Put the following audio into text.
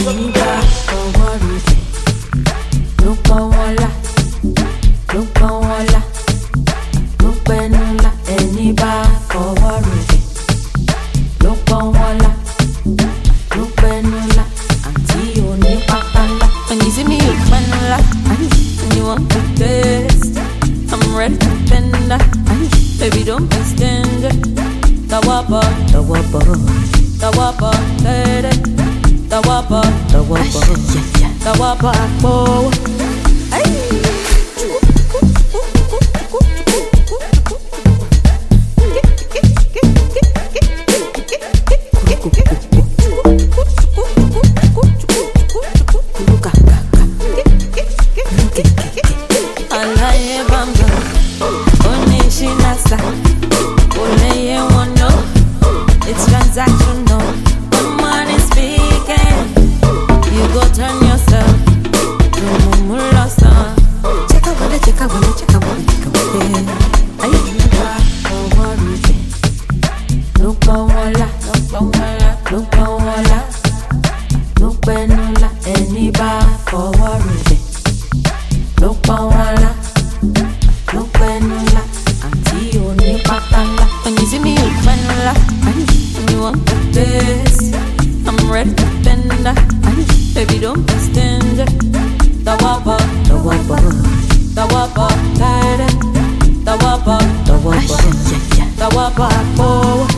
ẹni bá fọwọ́ rẹ̀ ló pọ́n wọn lá, ló pọ́n wọn lá, ló pẹ́nu lá. Ẹni bá fọwọ́ rẹ̀ ló pọ́n wọn lá, ló pẹ́nu lá. Àǹtí òní pápá ńlá. When you see me, you pẹ́nu lá. And you want to taste, I'm ready to bend that. Baby, don't be stingy. Tawapa, tawapa, tawapa, lady. Tawapa, tawapa, tawapa, oh. Alaye bamba, onishi nasa, oleye wono. It's transactional. The money speaking. You go turn yourself to mumulasa. Check out what it, check out what it, check out what it, check out what it. Aye, don't worry. Look on wala, look on wala, look on wala, look benula. Anybody for worry. Look on wala, look benula. Auntie oni patanga. When you see me, you benula. And you want the best, I'm ready to bend that. Baby, don't be stingy. Tawapa, tawapa, tawapa, lady. Tawapa, tawapa, tawapa, oh.